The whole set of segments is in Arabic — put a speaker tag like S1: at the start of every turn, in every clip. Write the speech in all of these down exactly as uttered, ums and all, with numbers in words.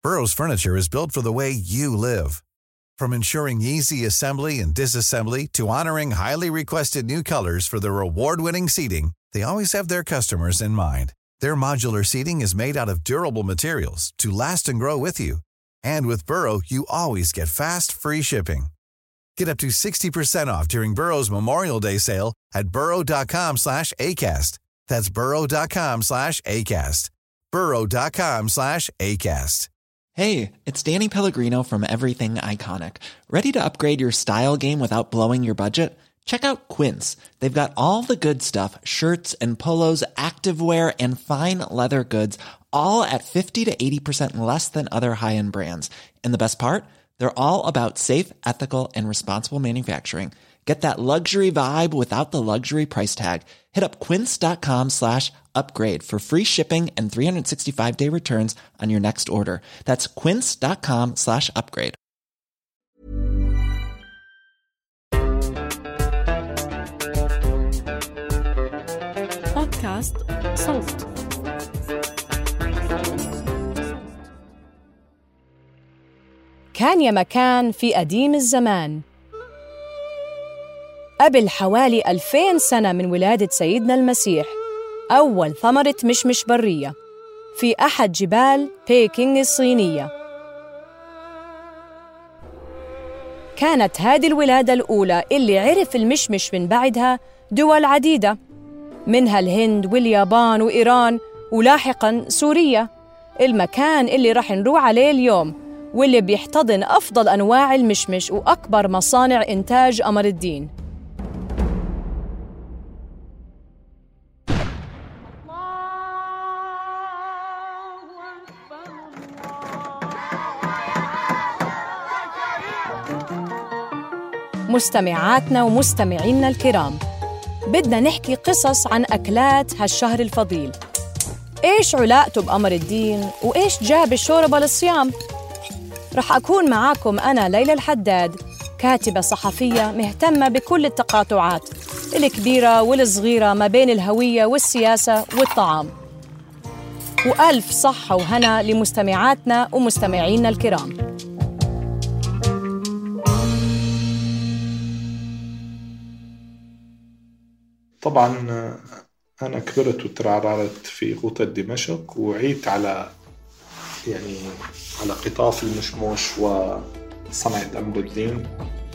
S1: Burrow's furniture is built for the way you live. From ensuring easy assembly and disassembly to honoring highly requested new colors for their award-winning seating, they always have their customers in mind. Their modular seating is made out of durable materials to last and grow with you. And with Burrow, you always get fast, free shipping. Get up to sixty percent off during Burrow's Memorial Day sale at burrow.com slash ACAST. That's burrow.com slash ACAST. burrow.com slash ACAST.
S2: Hey, it's Danny Pellegrino from Everything Iconic. Ready to upgrade your style game without blowing your budget? Check out Quince. They've got all the good stuff, shirts and polos, activewear, and fine leather goods, all at fifty to eighty percent less than other high-end brands. And the best part? They're all about safe, ethical, and responsible manufacturing. Get that luxury vibe without the luxury price tag. Hit up quince.com slash upgrade for free shipping and three sixty-five day returns on your next order. That's quince.com slash upgrade.
S3: بودكاست صوت. كان يا مكان في قديم الزمان، قبل حوالي ألفين سنة من ولادة سيدنا المسيح، أول ثمرة مشمش برية في أحد جبال بيكينغ الصينية. كانت هذه الولادة الأولى اللي عرف المشمش من بعدها دول عديدة، منها الهند واليابان وإيران ولاحقاً سوريا، المكان اللي رح نروح عليه اليوم واللي بيحتضن أفضل أنواع المشمش وأكبر مصانع إنتاج قمر الدين. مستمعاتنا ومستمعينا الكرام، بدنا نحكي قصص عن أكلات هالشهر الفضيل. إيش علاقته بقمر الدين وإيش جاب الشوربة للصيام؟ رح أكون معاكم أنا ليلى الحداد، كاتبة صحفية مهتمة بكل التقاطعات الكبيرة والصغيرة ما بين الهوية والسياسة والطعام. وألف صحة وهنا لمستمعاتنا ومستمعينا الكرام.
S4: طبعاً أنا كبرت وترعرعت في غوطة دمشق، وعيت على يعني على قطاف المشموش وصنعة قمر الدين.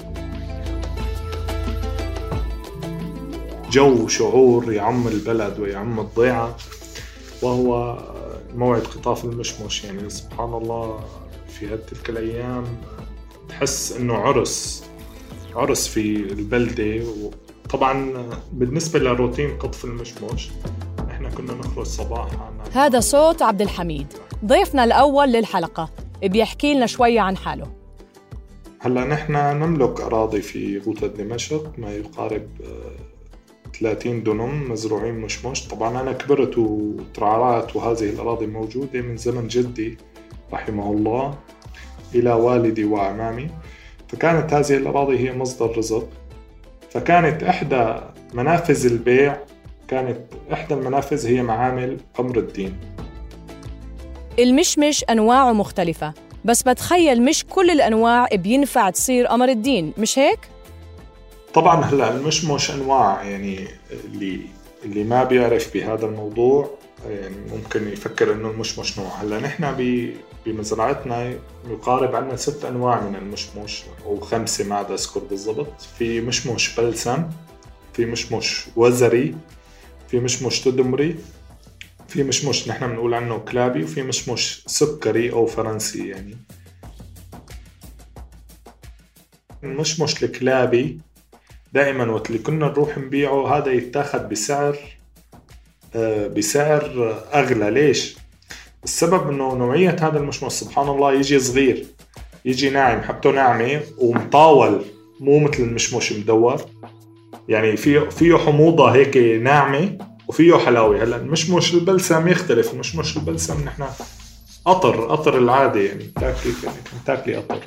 S4: جو شعور يعم البلد ويعم الضيعة، وهو موعد قطاف المشموش. يعني سبحان الله في هتلك الأيام تحس إنه عرس عرس في البلدة. طبعاً بالنسبة لروتين قطف المشموش إحنا كنا نخرج صباحاً.
S3: هذا صوت عبد الحميد، ضيفنا الأول للحلقة، بيحكي لنا شوية عن حاله.
S4: هلأ نحن نملك أراضي في غوطة دمشق ما يقارب ثلاثين دونم مزروعين مشمش. طبعاً أنا كبرت وترعرعت وهذه الأراضي موجودة من زمن جدي رحمه الله إلى والدي وعمامي، فكانت هذه الأراضي هي مصدر رزق. فكانت إحدى منافذ البيع كانت إحدى المنافذ هي معامل قمر الدين.
S3: المشمش أنواعه مختلفة، بس بتخيل مش كل الأنواع بينفع تصير قمر الدين، مش هيك؟
S4: طبعاً هلأ المشمش أنواع، يعني اللي اللي ما بيعرف بهذا الموضوع يعني ممكن يفكر إنه المشمش نوع. هلأ نحن بمزرعتنا يقارب عنا ست أنواع من المشمش أو خمسة ما عاد أذكر بالضبط. في مشمش بلسم، في مشمش وزري، في مشمش تدمري، في مشمش نحن بنقول عنه كلابي، وفي مشمش سكري أو فرنسي. يعني المشمش الكلابي دائما وقت اللي كنا نروح نبيعه هذا يتاخد بسعر آه بسعر أغلى. ليش؟ السبب إنه نوعية هذا المشمش سبحان الله يجي صغير، يجي ناعم، حبته ناعمة ومطاول، مو مثل المشمش مدور. يعني فيه فيه حموضة هيك ناعمة وفيه حلاوة. هلا المشمش البلسم يختلف. المشمش البلسم نحن قطر قطر العادة، يعني تاكلي تاكلي قطر.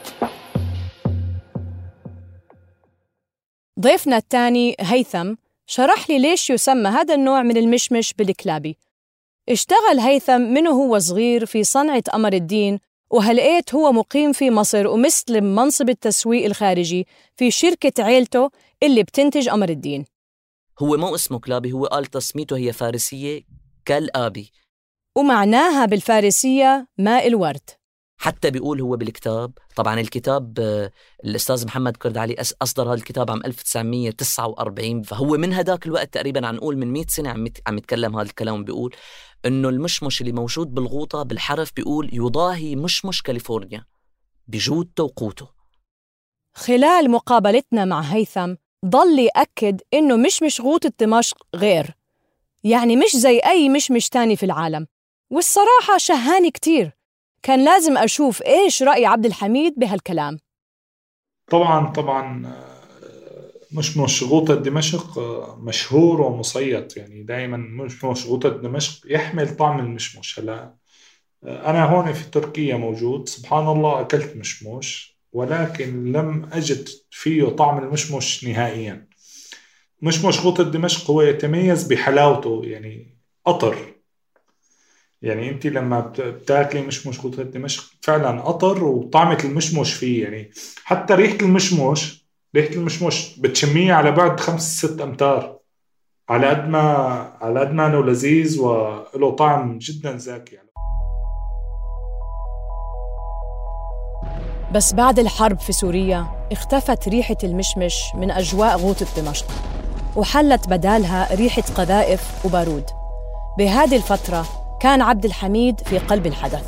S3: ضيفنا الثاني هيثم، شرح لي ليش يسمى هذا النوع من المشمش بالكلابي. اشتغل هيثم منه هو صغير في صنعة قمر الدين، وهلقيت هو مقيم في مصر ومستلم منصب التسويق الخارجي في شركة عيلته اللي بتنتج قمر الدين.
S5: هو مو اسمه كلابي، هو قال تسميته هي فارسية كالآبي،
S3: ومعناها بالفارسية ماء الورد.
S5: حتى بيقول هو بالكتاب، طبعا الكتاب الأستاذ محمد كرد علي أصدر هذا الكتاب عام ألف وتسعمية وتسعة وأربعين، فهو من هداك الوقت تقريبا عن نقول من مئة سنة عم عم يتكلم هذا الكلام. بيقول إنه المشمش اللي موجود بالغوطة بالحرف بيقول يضاهي مشمش كاليفورنيا بجودته وقوته.
S3: خلال مقابلتنا مع هيثم ضل يأكد إنه مشمش غوطة دمشق غير، يعني مش زي أي مشمش تاني في العالم، والصراحة شهاني كتير. كان لازم أشوف إيش رأي عبد الحميد بهالكلام.
S4: طبعاً طبعاً مشمش غوطة دمشق مشهور ومصيت، يعني دائماً مشمش غوطة دمشق يحمل طعم المشمش. هلا أنا هون في تركيا موجود، سبحان الله أكلت مشمش ولكن لم أجد فيه طعم المشمش نهائياً. مشمش غوطة دمشق هو يتميز بحلاوته، يعني قطر، يعني انت لما بتاكلي مشمش غوطة دمشق فعلا قطر، وطعمة المشمش فيه يعني حتى ريحة المشمش ريحة المشمش بتشميه على بعد خمس ست أمتار، على قد ما على قد ما انه لذيذ وله طعم جدا زاكي.
S3: بس بعد الحرب في سوريا اختفت ريحة المشمش من أجواء غوطة دمشق، وحلت بدالها ريحة قذائف وبارود. بهذه الفترة كان عبد الحميد في قلب الحدث.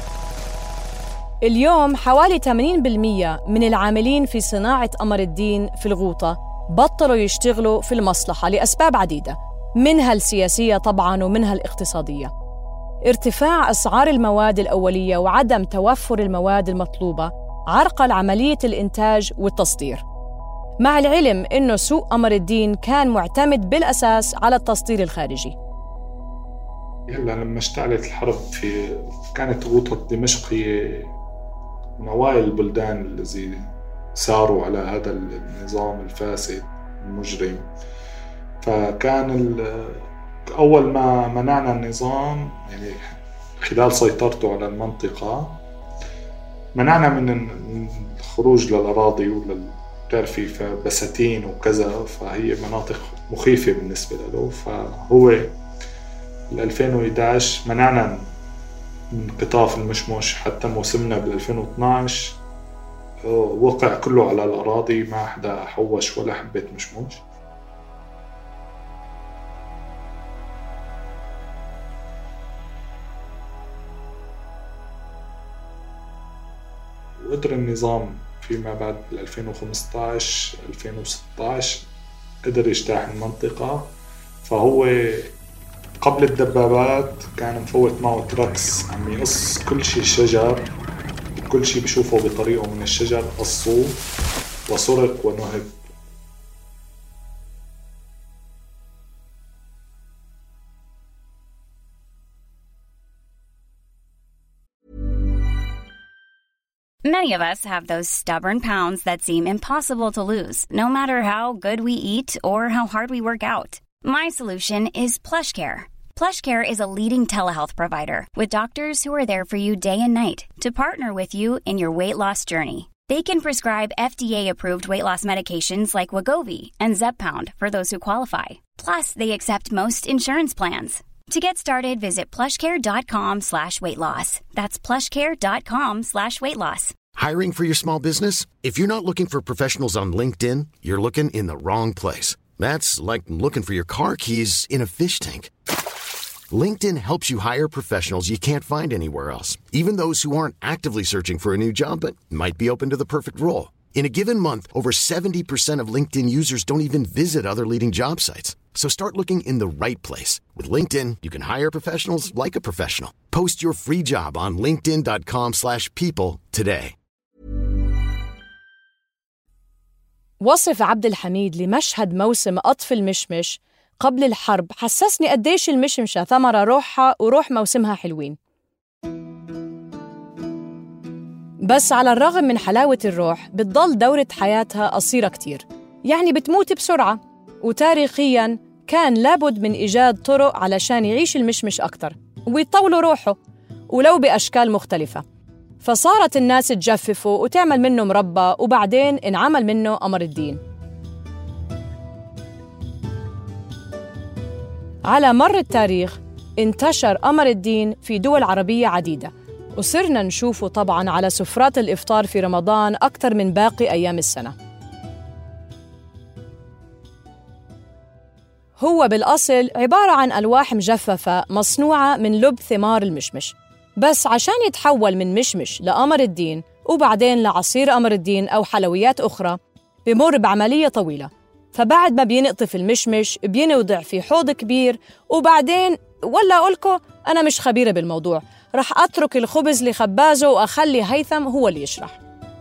S3: اليوم حوالي ثمانين بالمئة من العاملين في صناعة قمر الدين في الغوطة بطلوا يشتغلوا في المصلحة لأسباب عديدة، منها السياسية طبعاً ومنها الاقتصادية. ارتفاع أسعار المواد الأولية وعدم توفر المواد المطلوبة عرقل عملية الإنتاج والتصدير، مع العلم إنه سوق قمر الدين كان معتمد بالأساس على التصدير الخارجي.
S4: هلا لما اشتعلت الحرب في كانت غوطة دمشق هي من أوائل البلدان الذي ساروا على هذا النظام الفاسد المجرم. فكان أول ما منعنا النظام، يعني خلال سيطرته على المنطقة، منعنا من الخروج للأراضي وللتعرفي فبساتين وكذا، فهي مناطق مخيفة بالنسبة له. فهو ألفين وإحدى عشر منعنا من قطاف المشمش حتى موسمنا بالألفين واثناشر وقع كله على الأراضي، ما حدا حوش ولا حبة مشمش. وقدر النظام فيما بعد ألفين وخمسة عشر ألفين وستة عشر قدر يجتاح المنطقة. فهو قبل الدبابات كان مفوت معه تراكس عم يقص كل شيء شجر، كل شيء بشوفه بطريقه من الشجر قصوه وسرق ونهب.
S6: Many of us have those stubborn pounds that seem impossible to lose, no matter how good we eat or how hard we work out. My solution is PlushCare. PlushCare is a leading telehealth provider with doctors who are there for you day and night to partner with you in your weight loss journey. They can prescribe F D A-approved weight loss medications like Wegovy and Zepbound for those who qualify. Plus, they accept most insurance plans. To get started, visit plushcare.com slash weight loss. That's plushcare.com slash weight loss.
S7: Hiring for your small business? If you're not looking for professionals on LinkedIn, you're looking in the wrong place. That's like looking for your car keys in a fish tank. LinkedIn helps you hire professionals you can't find anywhere else, even those who aren't actively searching for a new job but might be open to the perfect role. In a given month, over seventy percent of LinkedIn users don't even visit other leading job sites. So start looking in the right place. With LinkedIn, you can hire professionals like a professional. Post your free job on linkedin.com slash people today.
S3: وصف عبد الحميد لمشهد موسم قطف المشمش قبل الحرب حسسني قديش المشمشة ثمرة روحها وروح موسمها حلوين. بس على الرغم من حلاوة الروح بتضل دورة حياتها قصيرة كتير، يعني بتموت بسرعة. وتاريخياً كان لابد من إيجاد طرق علشان يعيش المشمش أكتر ويطولوا روحه ولو بأشكال مختلفة. فصارت الناس تجففه وتعمل منه مربى، وبعدين انعمل منه قمر الدين. على مر التاريخ انتشر قمر الدين في دول عربية عديدة، وصرنا نشوفه طبعاً على سفرات الإفطار في رمضان أكثر من باقي أيام السنة. هو بالأصل عبارة عن ألواح مجففة مصنوعة من لب ثمار المشمش، بس عشان يتحول من مشمش لقمر الدين وبعدين لعصير قمر الدين أو حلويات أخرى بمر بعملية طويلة. فبعد ما بينقطف المشمش بينوضع في حوض كبير، وبعدين ولا أقولكو أنا مش خبيرة بالموضوع، رح أترك الخبز لخبازه وأخلي هيثم هو اللي يشرح.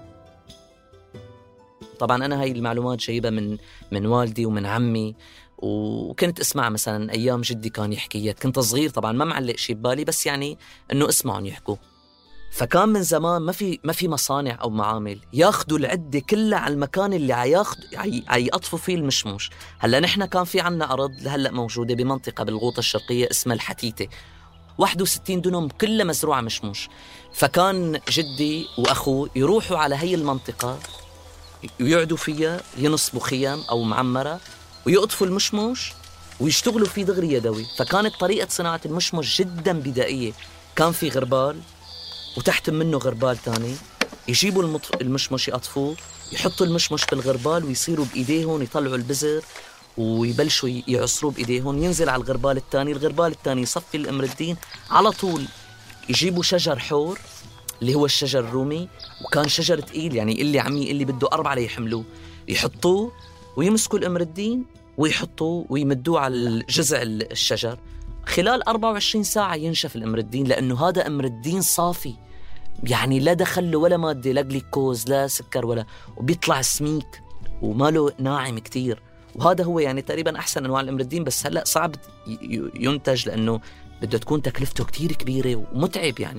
S5: طبعاً أنا هاي المعلومات جايبة من من والدي ومن عمي، وكنت اسمع مثلا ايام جدي كان يحكي. كنت صغير طبعا ما معلق شيء ببالي، بس يعني انه اسمعهم يحكوا. فكان من زمان ما في ما في مصانع او معامل ياخذوا العده كلها على المكان اللي عياخذ عيقطفوا فيه المشموش. هلا نحن كان في عنا ارض لهلا موجوده بمنطقه بالغوطه الشرقيه اسمها الحتيته، واحد وستين دنم كلها مزروعه مشموش. فكان جدي واخوه يروحوا على هي المنطقه ويقعدوا فيها، ينصبوا خيام او معمره ويقطفوا المشموش ويشتغلوا فيه دغري يدوي. فكانت طريقة صناعة المشموش جدا بدائية. كان في غربال وتحت منه غربال تاني، يجيبوا المطف... المشموش يقطفوه، يحطوا المشموش بالغربال ويصيروا بإيديهم يطلعوا البزر ويبلشوا يعصروا بإيديهم. ينزل على الغربال التاني، الغربال التاني يصفي الأمر الدين على طول. يجيبوا شجر حور اللي هو الشجر الرومي، وكان شجر تقيل يعني اللي عمي اللي بده أربعة ليحملوه، يحطوه ويمسكوا الأمر الدين ويحطوه ويمدوه على الجذع الشجر. خلال أربعة وعشرين ساعة ينشف الأمر الدين، لأنه هذا أمر الدين صافي، يعني لا دخل له ولا مادة، لا جليكوز لا سكر ولا، وبيطلع سميك وماله ناعم كتير. وهذا هو يعني تقريبا أحسن أنواع الأمر الدين. بس هلأ صعب ينتج لأنه بده تكون تكلفته كتير كبيرة ومتعب يعني.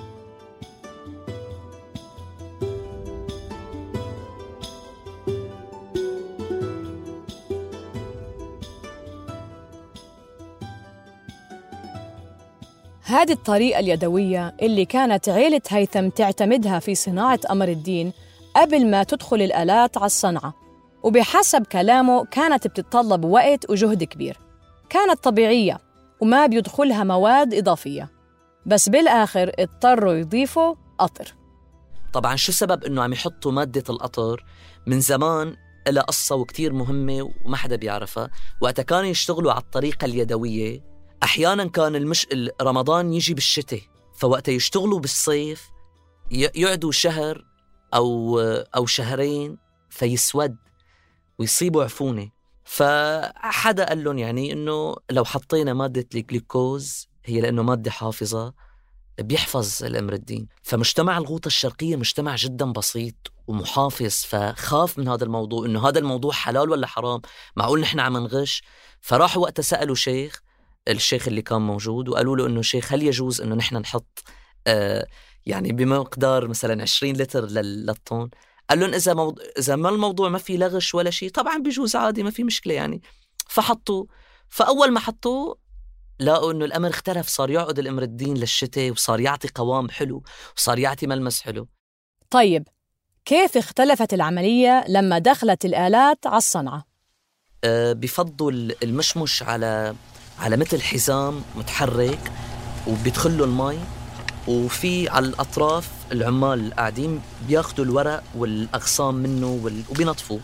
S3: هذه الطريقة اليدوية اللي كانت عيلة هيثم تعتمدها في صناعة قمر الدين قبل ما تدخل الآلات على الصنعة، وبحسب كلامه كانت بتتطلب وقت وجهد كبير. كانت طبيعية وما بيدخلها مواد إضافية، بس بالآخر اضطروا يضيفوا قطر.
S5: طبعاً شو سبب إنه عم يحطوا مادة القطر؟ من زمان إلها قصة وكتير مهمة وما حدا بيعرفها. وقتا كانوا يشتغلوا على الطريقة اليدوية أحياناً كان المش... رمضان يجي بالشتاء، فوقتا يشتغلوا بالصيف يقعدوا شهر أو أو شهرين فيسود ويصيبوا عفونة. فحدا قال لهم يعني إنه لو حطينا مادة الجلوكوز، هي لأنه مادة حافظة بيحفظ الأمر الدين. فمجتمع الغوطة الشرقية مجتمع جدا بسيط ومحافظ، فخاف من هذا الموضوع، إنه هذا الموضوع حلال ولا حرام، معقول نحن عم نغش. فراحوا وقتا سألوا شيخ الشيخ اللي كان موجود وقالوا له إنه شيخ هل يجوز إنه نحن نحط آه يعني بمقدار مثلا عشرين لتر للطن؟ قال لهم إذا موضوع إذا ما الموضوع ما في لغش ولا شيء طبعا بيجوز عادي، ما في مشكلة يعني. فحطوا. فأول ما حطوا لقوا إنه الأمر اختلف، صار يعقد الأمر الدين للشتاء وصار يعطي قوام حلو وصار يعطي ملمس حلو.
S3: طيب كيف اختلفت العملية لما دخلت الآلات على الصنعة؟
S5: أه بفضوا المشمش على على مثل حزام متحرك وبيدخله المي، وفي على الأطراف العمال قاعدين بياخدوا الورق والأغصان منه وال... وبينطفوه.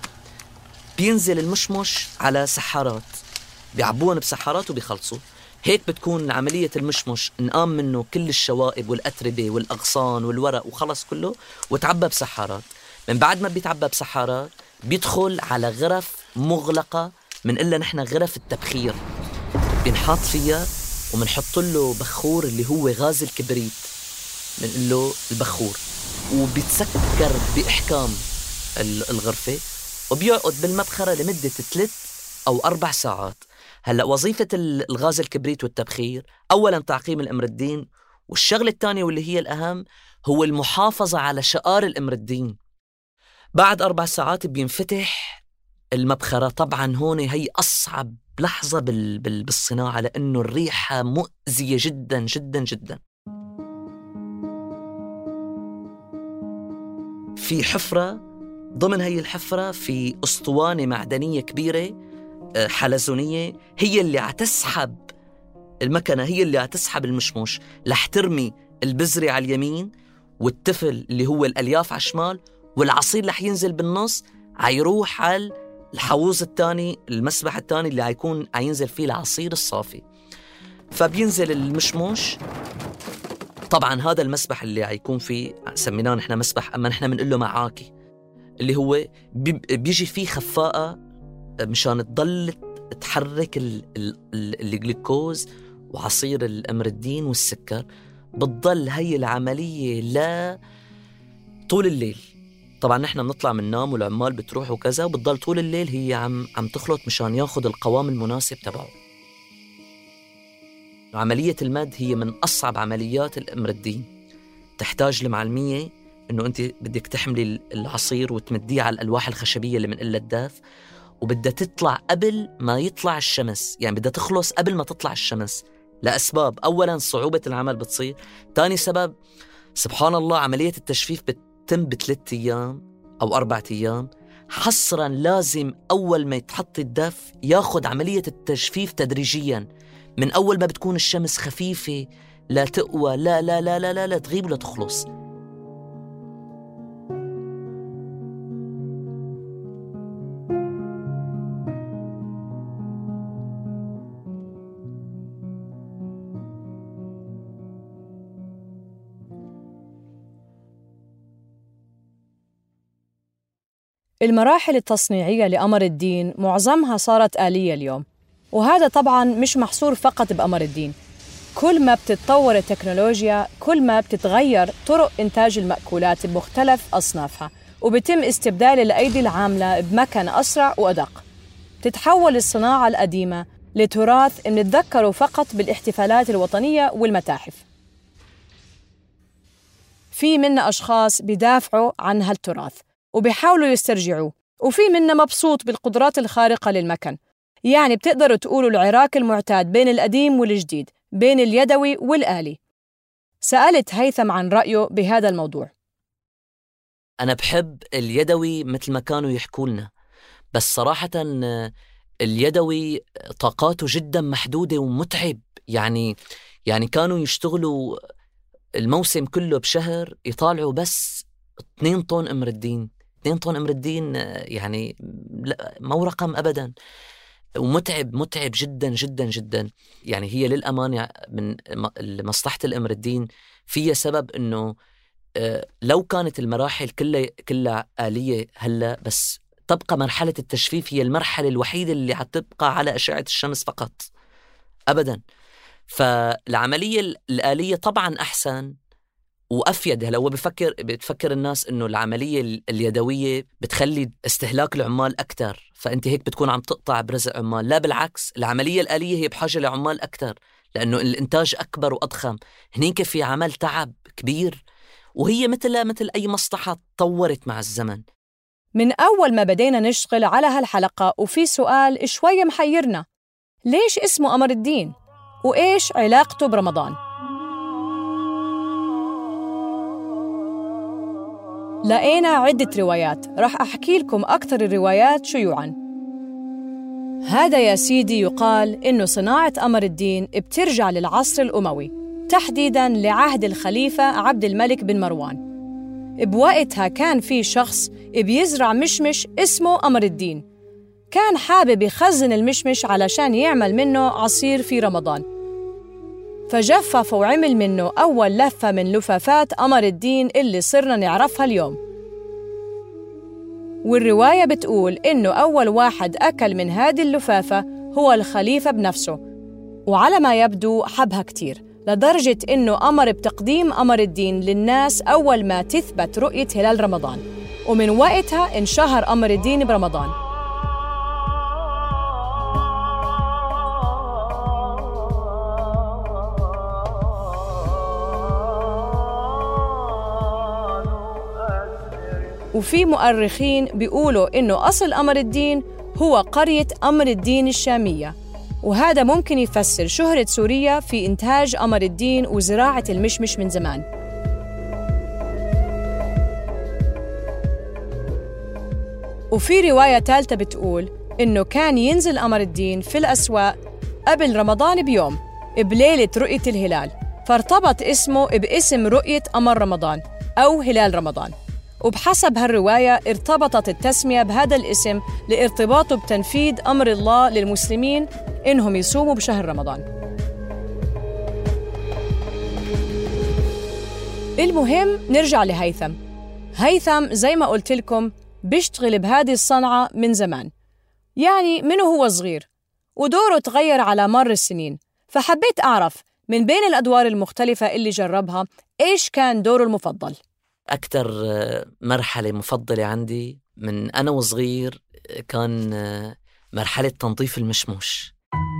S5: بينزل المشمش على سحارات بيعبوهم بسحارات وبيخلصوا. هيك بتكون عملية المشمش نقام منه كل الشوائب والأتربة والأغصان والورق وخلص كله وتعبى بسحارات. من بعد ما بيتعبى بسحارات بيدخل على غرف مغلقة، من إلا نحن غرف التبخير، بنحط فيها ومنحط له بخور اللي هو غاز الكبريت، من له البخور، وبيتسكر بإحكام الغرفة وبيقعد بالمبخرة لمدة ثلاث أو أربع ساعات. هلأ وظيفة الغاز الكبريت والتبخير أولاً تعقيم الأمر الدين، والشغلة الثانية واللي هي الأهم هو المحافظة على شقار الأمر الدين. بعد أربع ساعات بينفتح المبخرة طبعا هون هي أصعب لحظة بال... بال... بالصناعة، لأنه الريحة مؤذية جدا جدا جدا. في حفرة، ضمن هي الحفرة في أسطوانة معدنية كبيرة حلزونية، هي اللي عتسحب المكنة، هي اللي عتسحب المشموش، رح ترمي البزرة على اليمين والتفل اللي هو الألياف على الشمال، والعصير رح ينزل بالنص عيروح على الحوض الثاني، المسبح الثاني اللي هيكون عينزل فيه العصير الصافي. فبينزل المشموش. طبعا هذا المسبح اللي هيكون فيه سميناه نحن مسبح، أما نحن بنقول له معاكي، اللي هو بيجي فيه خفاءة مشان تضل تحرك الجلوكوز وعصير الأمردين والسكر. بتضل هي العملية لا طول الليل. طبعا نحن بنطلع من نوم والعمال بتروح وكذا، وبتضل طول الليل هي عم عم تخلط مشان ياخد القوام المناسب تبعه. عملية المد هي من أصعب عمليات الأمردين. تحتاج المعلمية إنه أنت بدك تحملي العصير وتمديه على الألواح الخشبية اللي من قلة الداف، وبدها تطلع قبل ما يطلع الشمس، يعني بدها تخلص قبل ما تطلع الشمس لأسباب. أولاً صعوبة العمل بتصير، تاني سبب سبحان الله عملية التجفيف بتتم بثلاث أيام أو أربعة أيام. حصراً لازم أول ما يتحط الدف ياخد عملية التجفيف تدريجياً، من أول ما بتكون الشمس خفيفة لا تقوى لا لا لا لا لا, لا تغيب ولا تخلص.
S3: المراحل التصنيعية لقمر الدين معظمها صارت آلية اليوم، وهذا طبعاً مش محصور فقط بقمر الدين. كل ما بتتطور التكنولوجيا كل ما بتتغير طرق إنتاج المأكولات بمختلف أصنافها، وبتم استبدال الأيدي العاملة بمكن أسرع وأدق. تتحول الصناعة القديمة لتراث منتذكره فقط بالاحتفالات الوطنية والمتاحف. في منا أشخاص بيدافعوا عن هالتراث وبيحاولوا يسترجعوه، وفي منا مبسوط بالقدرات الخارقة للمكن. يعني بتقدروا تقولوا العراك المعتاد بين القديم والجديد، بين اليدوي والآلي. سألت هيثم عن رأيه بهذا الموضوع.
S5: أنا بحب اليدوي مثل ما كانوا يحكوا لنا، بس صراحة اليدوي طاقاته جدا محدودة ومتعب. يعني يعني كانوا يشتغلوا الموسم كله بشهر يطالعوا بس اثنين طن أمردين. اثنين طن أمردين يعني مو رقم أبدا، ومتعب متعب جدا جدا جدا. يعني هي للأمانة من مصلحة الأمردين فيها سبب إنه لو كانت المراحل كلها كلها آلية هلا، بس تبقى مرحلة التجفيف هي المرحلة الوحيدة اللي حتبقى على أشعة الشمس فقط أبدا. فالعملية الآلية طبعا أحسن وأفيد. هلا هو بفكر بتفكر الناس إنه العملية اليدوية بتخلي استهلاك العمال أكتر، فأنت هيك بتكون عم تقطع برزق عمال. لا بالعكس، العملية الآلية هي بحاجة لعمال أكتر لأنه الإنتاج أكبر وأضخم. هنيك في عمل تعب كبير، وهي مثل مثل أي مصلحة تطورت مع الزمن.
S3: من أول ما بدينا نشتغل على هالحلقة وفي سؤال شوية محيرنا: ليش اسمه قمر الدين؟ وإيش علاقته برمضان؟ لقينا عدة روايات، رح أحكي لكم أكثر الروايات شيوعاً. هذا يا سيدي يقال إنه صناعة قمر الدين بترجع للعصر الأموي، تحديداً لعهد الخليفة عبد الملك بن مروان. بوقتها كان في شخص بيزرع مشمش اسمه قمر الدين، كان حابب يخزن المشمش علشان يعمل منه عصير في رمضان، فجفف وعمل منه أول لفة من لفافات قمر الدين اللي صرنا نعرفها اليوم. والرواية بتقول إنه أول واحد أكل من هذه اللفافة هو الخليفة بنفسه، وعلى ما يبدو حبها كتير لدرجة إنه أمر بتقديم قمر الدين للناس أول ما تثبت رؤية هلال رمضان، ومن وقتها انشهر قمر الدين برمضان. وفي مؤرخين بيقولوا إنه أصل قمر الدين هو قرية أمر الدين الشامية، وهذا ممكن يفسر شهرة سوريا في إنتاج أمر الدين وزراعة المشمش من زمان. وفي رواية ثالثة بتقول إنه كان ينزل أمر الدين في الأسواق قبل رمضان بيوم بليلة رؤية الهلال، فارتبط اسمه باسم رؤية أمر رمضان أو هلال رمضان. وبحسب هالرواية ارتبطت التسمية بهذا الاسم لارتباطه بتنفيذ أمر الله للمسلمين إنهم يصوموا بشهر رمضان. المهم نرجع لهيثم. هيثم زي ما قلت لكم بيشتغل بهذه الصنعة من زمان، يعني منه هو صغير، ودوره تغير على مر السنين. فحبيت أعرف من بين الأدوار المختلفة اللي جربها إيش كان دوره المفضل.
S5: أكتر مرحلة مفضلة عندي من أنا وصغير كان مرحلة تنظيف المشموش.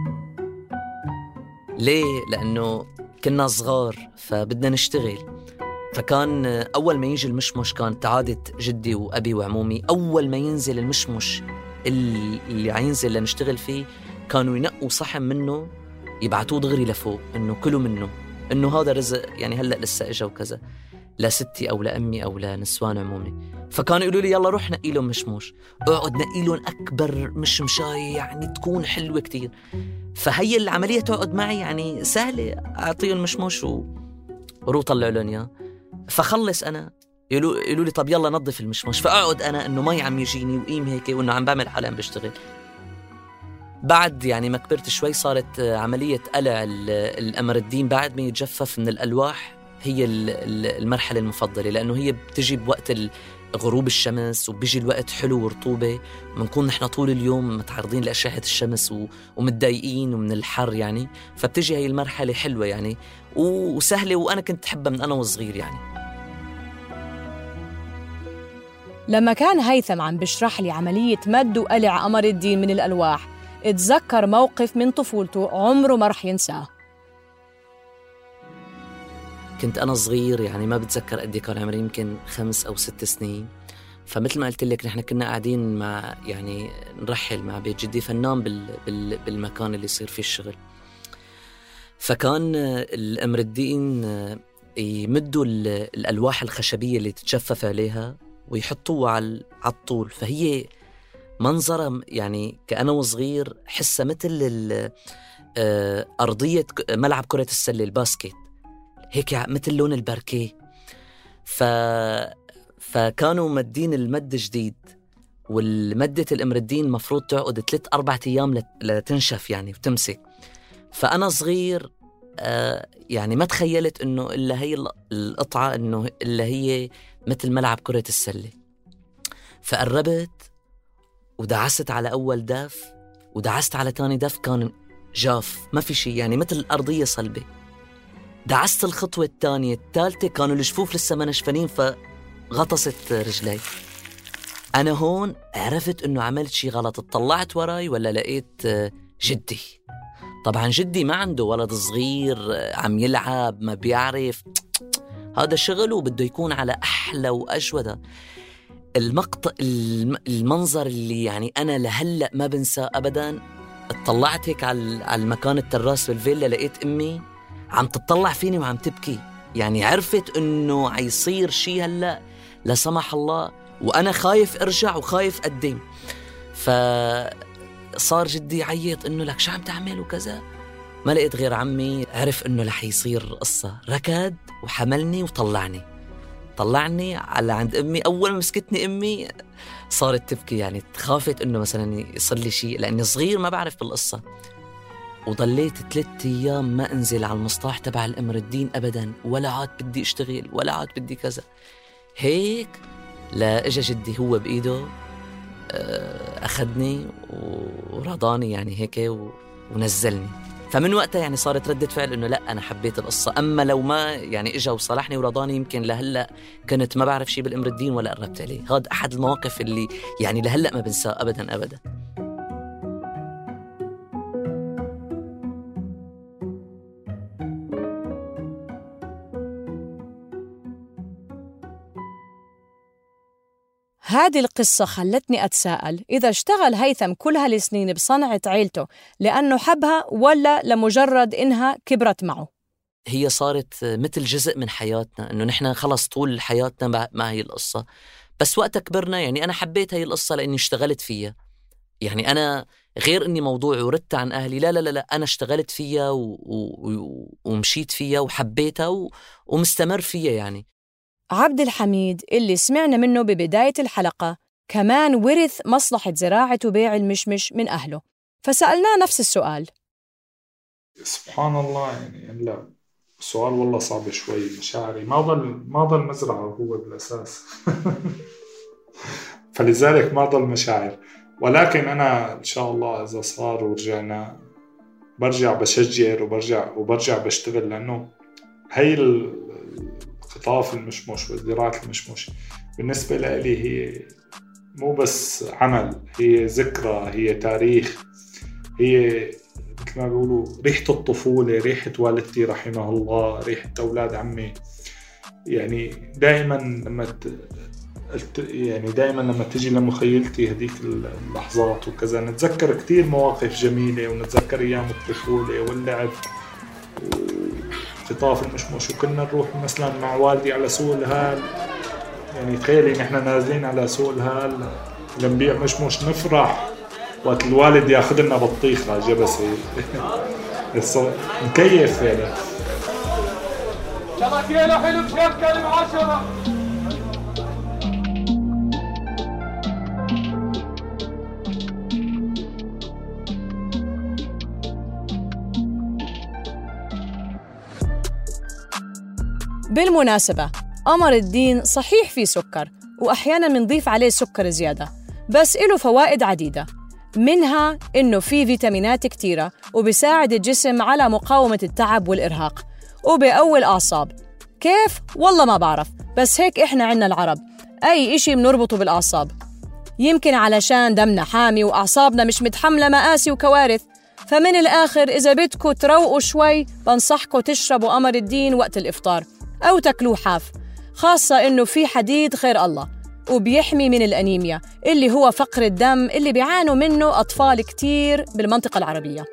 S5: ليه؟ لأنه كنا صغار فبدنا نشتغل، فكان أول ما يجي المشمش كانت عادة جدي وأبي وعمومي أول ما ينزل المشمش اللي عينزل لنشتغل فيه كانوا ينقوا صحن منه يبعتوه دغري لفوق إنه كلوا منه، إنه هذا رزق يعني هلأ لسه إجا وكذا لستي أو لأمي أو لنسوان عمومي. فكانوا يقولوا لي يلا روح نقي لهم مشموش، اقعد نقي لهم أكبر مشمشاية يعني تكون حلوة كتير. فهي العملية تقعد معي يعني سهلة، أعطيهم مشموش وروح طلع لهم إياه. فخلص أنا يقولوا يقولوا لي طب يلا نظف المشمش، فأقعد أنا إنه مي عم يجيني وقيم هيك وإنه عم بعمل حالي عم بشتغل. بعد يعني ما كبرت شوي صارت عملية قلع الأمر الدين بعد ما يتجفف من الألواح هي المرحلة المفضلة، لأنه هي بتجي بوقت غروب الشمس وبيجي الوقت حلو ورطوبة، بنكون نحن طول اليوم متعرضين لأشعة الشمس ومتضايقين ومن الحر يعني، فبتجي هي المرحلة حلوة يعني وسهلة، وأنا كنت أحبها من أنا وصغير يعني.
S3: لما كان هيثم عم بشرح لي عملية مد وقلع أمر الدين من الألواح اتذكر موقف من طفولته عمره ما رح ينساه.
S5: كنت أنا صغير يعني ما بتذكر قد كان عمري، يمكن خمس أو ست سنين. فمثل ما قلت لك نحن كنا قاعدين مع يعني نرحل مع بيت جدي فننام بال بال بالمكان اللي يصير فيه الشغل. فكان الأمر الدين يمدوا الألواح الخشبية اللي تتجفف عليها ويحطوها على الطول، فهي منظرة يعني كأنا وصغير حسها مثل أرضية ملعب كرة السلة الباسكت هيك مثل لون الباركيه. ف... فكانوا مدين المد جديد، والمدة الأمر الدين مفروض تقعد ثلاث أربعة أيام لت... لتنشف يعني وتمسك. فأنا صغير آه يعني ما تخيلت إنه إلا هي القطعة إنه إلا هي مثل ملعب كرة السلة. فقربت ودعست على أول دف ودعست على تاني دف كان جاف ما في شيء يعني مثل الأرضية صلبة. دعست الخطوة الثانية الثالثة كانوا الجفوف لسه ما نشفنين فغطست رجلي. أنا هون عرفت إنه عملت شي غلط. اطلعت وراي ولا لقيت جدي. طبعا جدي ما عنده ولد صغير عم يلعب ما بيعرف، هذا شغله وبده يكون على أحلى وأجودة. المقطع المنظر اللي يعني أنا لهلأ ما بنساه أبدا. اطلعت هيك على المكان التراس بالفيلا لقيت أمي عم تطلع فيني وعم تبكي، يعني عرفت إنه عيصير شي هلأ لا سمح الله، وأنا خايف أرجع وخايف أقدم. فصار جدي يعيط إنه لك شو عم تعمل وكذا. ما لقيت غير عمي عرف إنه رح يصير قصة، ركض وحملني وطلعني طلعني على عند أمي. أول ما مسكتني أمي صارت تبكي، يعني تخافت إنه مثلا يصير لي شيء لأني صغير ما بعرف بالقصة. وضليت ثلاثة أيام ما أنزل على المصطاح تبع الأمر الدين أبداً، ولا عاد بدي أشتغل ولا عاد بدي كذا هيك. لا إجا جدي هو بإيده أخذني ورضاني يعني هيك ونزلني. فمن وقتها يعني صارت ردة فعل إنه لا أنا حبيت القصة. أما لو ما يعني إجا وصلحني ورضاني يمكن لهلأ كنت ما بعرف شيء بالأمر الدين ولا قربت عليه. هذا أحد المواقف اللي يعني لهلأ ما بنساه أبداً أبداً.
S3: هذه القصة خلتني أتساءل إذا اشتغل هيثم كل هالسنين بصنعة عيلته لأنه حبها ولا لمجرد إنها كبرت معه.
S5: هي صارت مثل جزء من حياتنا، إنه نحن خلص طول حياتنا مع هي القصة. بس وقت كبرنا يعني أنا حبيت هاي القصة لأني اشتغلت فيها. يعني أنا غير إني موضوع وردت عن أهلي، لا لا لا, لا أنا اشتغلت فيها و... و... ومشيت فيها وحبيتها و... ومستمر فيها. يعني
S3: عبد الحميد اللي سمعنا منه ببداية الحلقة كمان ورث مصلحة زراعة وبيع المشمش من أهله، فسألناه نفس السؤال.
S4: سبحان الله، يعني هلا سؤال والله صعب شوي. مشاعري ما ضل ما ضل مزرعة هو بالأساس فلذلك ما ضل مشاعر. ولكن أنا إن شاء الله إذا صار ورجعنا برجع بشجر وبرجع وبرجع بشتغل، لأنه هاي القطاف المشمش وزراعة المشمش بالنسبة لي هي مو بس عمل، هي ذكرى، هي تاريخ، هي مثل ما بيقولوا ريحة الطفولة، ريحة والدتي رحمه الله، ريحة أولاد عمي. يعني دائما لما ت... يعني دائما لما تجي لمخيلتي هذيك اللحظات وكذا نتذكر كتير مواقف جميلة، ونتذكر أيام الطفولة واللعب وخطاف المشمش. وكنا نروح مثلا مع والدي على سوق الهال، يعني تخيلي نحن نازلين على سوق الهال لنبيع مشمش، نفرح وقت الوالد ياخذ لنا بطيخة جبسة مكيف يعني.
S8: يلا كيلو حلو بكم كلمة عشرة.
S3: بالمناسبة قمر الدين صحيح فيه سكر، وأحياناً منضيف عليه سكر زيادة، بس إله فوائد عديدة، منها إنه فيه فيتامينات كتيرة وبيساعد الجسم على مقاومة التعب والإرهاق وبيقوي الأعصاب. كيف؟ والله ما بعرف، بس هيك إحنا عنا العرب أي إشي بنربطه بالأعصاب. يمكن علشان دمنا حامي وأعصابنا مش متحملة مآسي وكوارث. فمن الآخر إذا بدكوا تروقوا شوي بنصحكوا تشربوا قمر الدين وقت الإفطار أو تاكلوه حاف، خاصة إنه في حديد خير الله وبيحمي من الأنيميا اللي هو فقر الدم اللي بيعانوا منه أطفال كتير بالمنطقة العربية.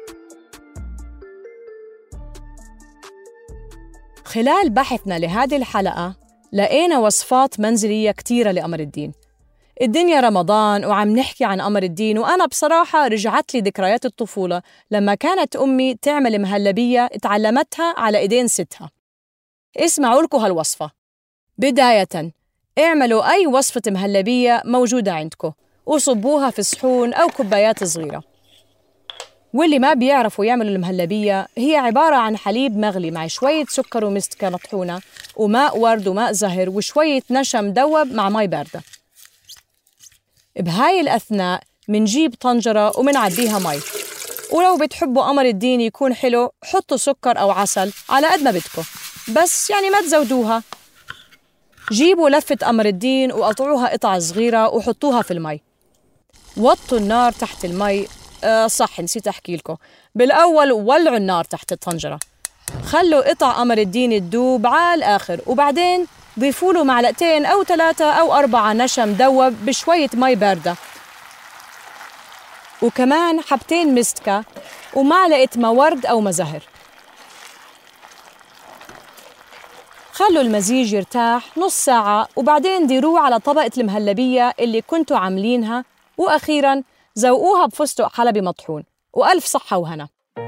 S3: خلال بحثنا لهذه الحلقة لقينا وصفات منزلية كتيرة لقمر الدين. الدنيا رمضان وعم نحكي عن قمر الدين، وأنا بصراحة رجعت لي ذكريات الطفولة لما كانت أمي تعمل مهلبية اتعلمتها على إيدين ستها. اسمعوا لكم هالوصفة. بداية اعملوا أي وصفة مهلبية موجودة عندكم وصبوها في صحون أو كوبايات صغيرة. واللي ما بيعرفوا يعملوا المهلبية هي عبارة عن حليب مغلي مع شوية سكر ومستكة مطحونة وماء ورد وماء زهر وشوية نشا مدوب مع مي باردة. بهاي الأثناء منجيب طنجرة ومنعبيها مي، ولو بتحبوا قمر الدين يكون حلو حطوا سكر أو عسل على قد ما بدكم، بس يعني ما تزودوها. جيبوا لفة قمر الدين وقطعوها قطع صغيرة وحطوها في المي. وطوا النار تحت المي. أه صح نسيت أحكي لكم، بالأول ولعوا النار تحت الطنجرة، خلوا قطع قمر الدين تدوب على الآخر، وبعدين ضيفوا له معلقتين أو ثلاثة أو أربعة نشا مدوب بشوية مي باردة، وكمان حبتين مستكة ومعلقة ما ورد أو ما زهر. خلوا المزيج يرتاح نص ساعة وبعدين ديروه على طبقة المهلبية اللي كنتوا عاملينها، وأخيراً زوقوها بفستق حلبي مطحون. وألف صحة وهنا.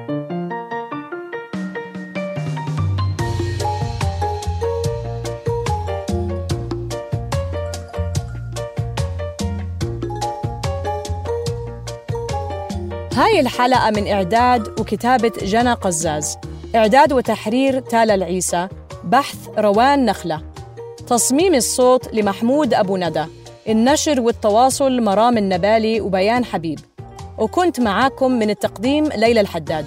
S3: هاي الحلقة من إعداد وكتابة جنى قزاز، إعداد وتحرير تالا العيسى، بحث روان نخلة، تصميم الصوت لمحمود أبو ندى، النشر والتواصل مرام النبالي وبيان حبيب، وكنت معاكم من التقديم ليلى الحداد.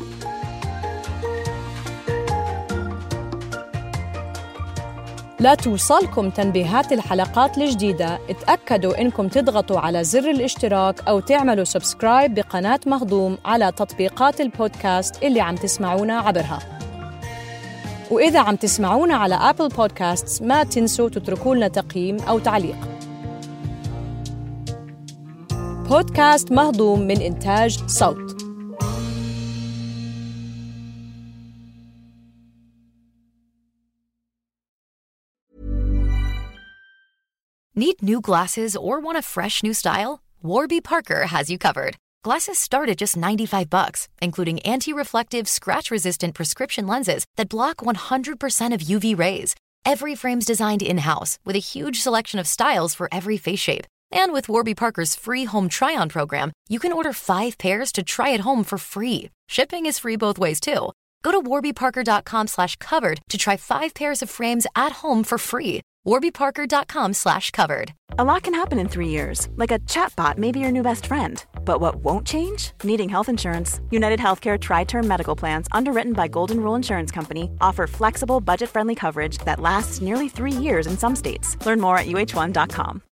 S3: لا توصلكم تنبيهات الحلقات الجديدة، اتأكدوا إنكم تضغطوا على زر الاشتراك أو تعملوا سبسكرايب بقناة مهضوم على تطبيقات البودكاست اللي عم تسمعونا عبرها. وإذا عم تسمعونا على أبل بودكاستس ما تنسوا تتركوا لنا تقييم أو تعليق. بودكاست مهضوم من إنتاج صوت.
S9: Need new glasses or want a fresh new style? Warby Parker has you covered. Glasses start at just ninety-five bucks, including anti-reflective, scratch-resistant prescription lenses that block one hundred percent of U V rays. Every frame's designed in-house with a huge selection of styles for every face shape. And with Warby Parker's free home try-on program, you can order five pairs to try at home for free. Shipping is free both ways, too. Go to warbyparker.com slash covered to try five pairs of frames at home for free. warbyparker.com slash covered.
S10: A lot can happen in three years, like a chatbot may be your new best friend. But what won't change? Needing health insurance. United Healthcare Tri-Term Medical Plans, underwritten by Golden Rule Insurance Company, offer flexible, budget-friendly coverage that lasts nearly three years in some states. Learn more at U H one dot com.